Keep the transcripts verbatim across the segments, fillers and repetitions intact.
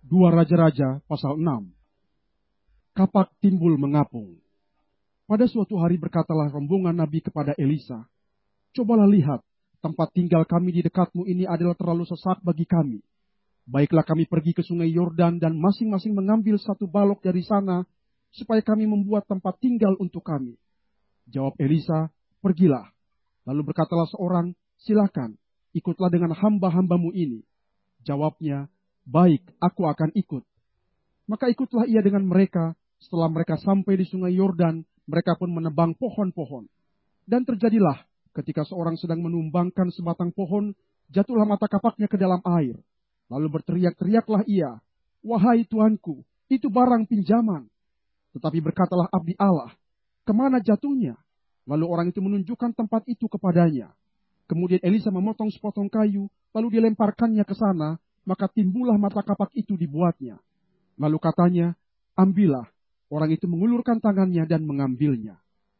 Dua Raja-Raja pasal enam. Kapak timbul mengapung. Pada suatu hari berkatalah rombongan Nabi kepada Elisa, "Cobalah lihat, tempat tinggal kami di dekatmu ini adalah terlalu sesak bagi kami. Baiklah kami pergi ke sungai Yordan dan masing-masing mengambil satu balok dari sana, supaya kami membuat tempat tinggal untuk kami." Jawab Elisa, "Pergilah." Lalu berkatalah seorang, "Silakan, ikutlah dengan hamba-hambamu ini." Jawabnya, "Baik, aku akan ikut." Maka ikutlah ia dengan mereka. Setelah mereka sampai di sungai Yordan, mereka pun menebang pohon-pohon. Dan terjadilah, ketika seorang sedang menumbangkan sebatang pohon, jatuhlah mata kapaknya ke dalam air. Lalu berteriak-teriaklah ia, "Wahai tuanku, itu barang pinjaman." Tetapi berkatalah abdi Allah, "Kemana jatuhnya?" Lalu orang itu menunjukkan tempat itu kepadanya. Kemudian Elisa memotong sepotong kayu, lalu dilemparkannya ke sana, maka timbullah mata kapak itu dibuatnya. Lalu katanya, "Ambillah." Orang itu mengulurkan tangannya dan mengambilnya.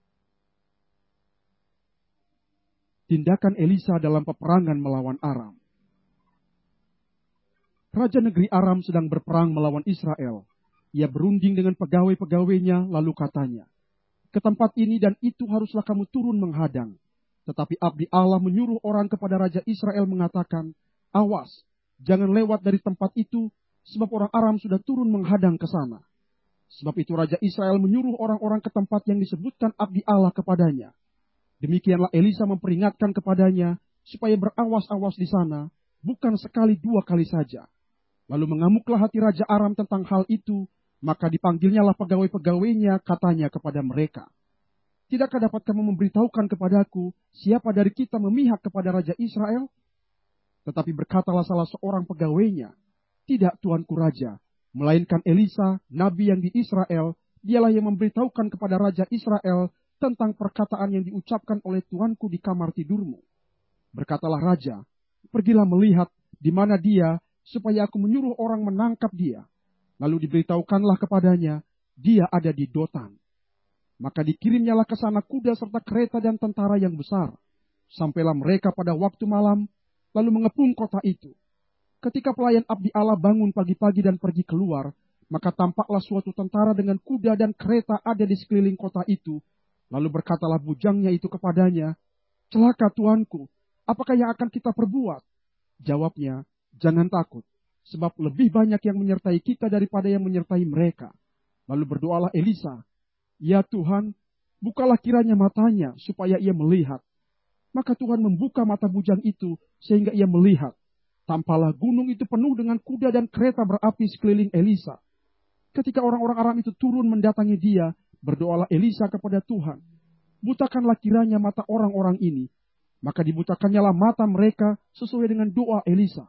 Tindakan Elisa dalam peperangan melawan Aram. Raja negeri Aram sedang berperang melawan Israel. Ia berunding dengan pegawai-pegawainya, lalu katanya, "Ke tempat ini dan itu haruslah kamu turun menghadang." Tetapi abdi Allah menyuruh orang kepada Raja Israel mengatakan, "Awas, jangan lewat dari tempat itu, sebab orang Aram sudah turun menghadang ke sana." Sebab itu Raja Israel menyuruh orang-orang ke tempat yang disebutkan abdi Allah kepadanya. Demikianlah Elisa memperingatkan kepadanya, supaya berawas-awas di sana, bukan sekali dua kali saja. Lalu mengamuklah hati Raja Aram tentang hal itu, maka dipanggilnyalah pegawai-pegawainya, katanya kepada mereka, "Tidakkah dapat kamu memberitahukan kepadaku, siapa dari kita memihak kepada Raja Israel?" Tetapi berkatalah salah seorang pegawainya, "Tidak, tuanku Raja, melainkan Elisa, nabi yang di Israel, dialah yang memberitahukan kepada Raja Israel tentang perkataan yang diucapkan oleh tuanku di kamar tidurmu." Berkatalah raja, "Pergilah melihat di mana dia, supaya aku menyuruh orang menangkap dia." Lalu diberitahukanlah kepadanya, dia ada di Dotan. Maka dikirimnyalah ke sana kuda serta kereta dan tentara yang besar. Sampailah mereka pada waktu malam, lalu mengepung kota itu. Ketika pelayan abdi Allah bangun pagi-pagi dan pergi keluar, maka tampaklah suatu tentara dengan kuda dan kereta ada di sekeliling kota itu. Lalu berkatalah bujangnya itu kepadanya, "Celaka tuanku, apakah yang akan kita perbuat?" Jawabnya, "Jangan takut, sebab lebih banyak yang menyertai kita daripada yang menyertai mereka." Lalu berdoalah Elisa, "Ya Tuhan, bukalah kiranya matanya supaya ia melihat." Maka Tuhan membuka mata bujang itu sehingga ia melihat. Tampaklah gunung itu penuh dengan kuda dan kereta berapi sekeliling Elisa. Ketika orang-orang Aram itu turun mendatangi dia, berdoalah Elisa kepada Tuhan, "Butakanlah kiranya mata orang-orang ini." Maka dibutakannyalah mata mereka sesuai dengan doa Elisa.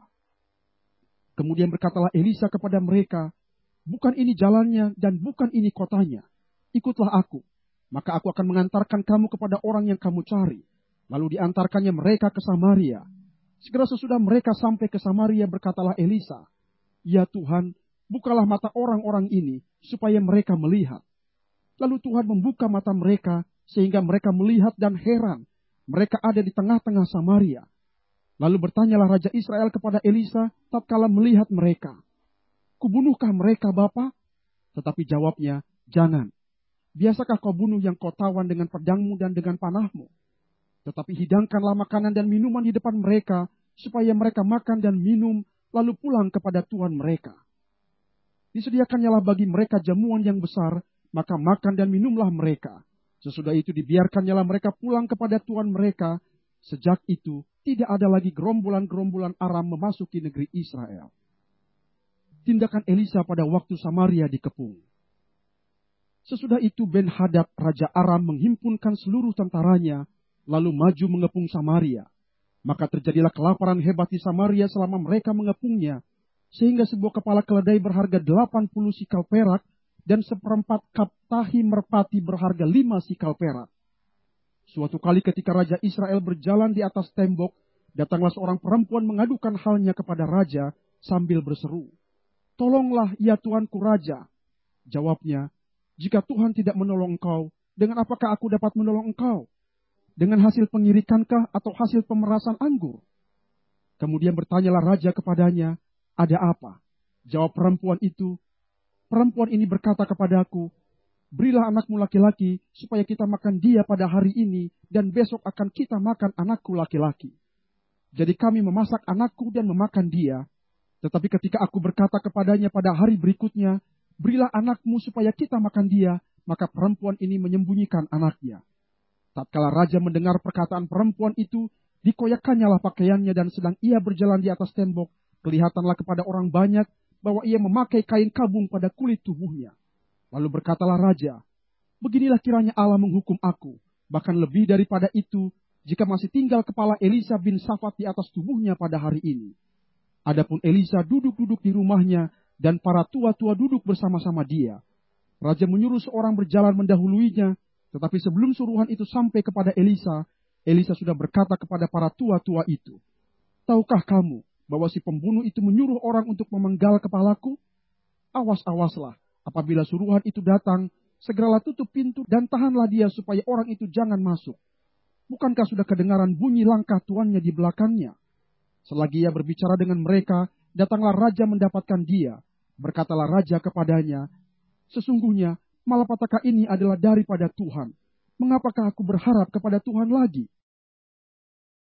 Kemudian berkatalah Elisa kepada mereka, "Bukan ini jalannya dan bukan ini kotanya. Ikutlah aku, maka aku akan mengantarkan kamu kepada orang yang kamu cari." Lalu diantarkannya mereka ke Samaria. Segera sesudah mereka sampai ke Samaria, berkatalah Elisa, "Ya Tuhan, bukalah mata orang-orang ini, supaya mereka melihat." Lalu Tuhan membuka mata mereka, sehingga mereka melihat dan heran. Mereka ada di tengah-tengah Samaria. Lalu bertanyalah Raja Israel kepada Elisa, tatkala melihat mereka, "Kubunuhkah mereka, Bapa?" Tetapi jawabnya, "Jangan. Biasakah kau bunuh yang kau tawan dengan pedangmu dan dengan panahmu? Tetapi hidangkanlah makanan dan minuman di depan mereka, supaya mereka makan dan minum, lalu pulang kepada tuan mereka." Disediakannyalah bagi mereka jamuan yang besar, maka makan dan minumlah mereka. Sesudah itu dibiarkannyalah mereka pulang kepada tuan mereka. Sejak itu tidak ada lagi gerombolan-gerombolan Aram memasuki negeri Israel. Tindakan Elisa pada waktu Samaria dikepung. Sesudah itu Ben-Hadad Raja Aram menghimpunkan seluruh tentaranya, lalu maju mengepung Samaria. Maka terjadilah kelaparan hebat di Samaria selama mereka mengepungnya, sehingga sebuah kepala keledai berharga delapan puluh sikal perak dan seperempat kap tahi merpati berharga lima sikal perak. Suatu kali ketika Raja Israel berjalan di atas tembok, datanglah seorang perempuan mengadukan halnya kepada raja sambil berseru, "Tolonglah ya tuanku raja." Jawabnya, "Jika Tuhan tidak menolong engkau, dengan apakah aku dapat menolong engkau? Dengan hasil pengirikankah atau hasil pemerasan anggur?" Kemudian bertanyalah raja kepadanya, "Ada apa?" Jawab perempuan itu, perempuan ini berkata kepadaku, berilah anakmu laki-laki, supaya kita makan dia pada hari ini, dan besok akan kita makan anakku laki-laki. Jadi kami memasak anakku dan memakan dia. Tetapi ketika aku berkata kepadanya pada hari berikutnya, berilah anakmu supaya kita makan dia, maka perempuan ini menyembunyikan anaknya. Tatkala raja mendengar perkataan perempuan itu, dikoyakkannyalah pakaiannya, dan sedang ia berjalan di atas tembok, kelihatanlah kepada orang banyak bahwa ia memakai kain kabung pada kulit tubuhnya. Lalu berkatalah raja, beginilah kiranya Allah menghukum aku, bahkan lebih daripada itu, jika masih tinggal kepala Elisa bin Safat di atas tubuhnya pada hari ini. Adapun Elisa duduk-duduk di rumahnya, dan para tua-tua duduk bersama-sama dia. Raja menyuruh seorang berjalan mendahuluinya, tetapi sebelum suruhan itu sampai kepada Elisa, Elisa sudah berkata kepada para tua-tua itu, tahukah kamu bahwa si pembunuh itu menyuruh orang untuk memenggal kepalaku? Awas-awaslah, apabila suruhan itu datang, segeralah tutup pintu dan tahanlah dia supaya orang itu jangan masuk. Bukankah sudah kedengaran bunyi langkah tuannya di belakangnya? Selagi ia berbicara dengan mereka, datanglah raja mendapatkan dia. Berkatalah raja kepadanya, sesungguhnya malapetaka ini adalah daripada Tuhan. Mengapakah aku berharap kepada Tuhan lagi?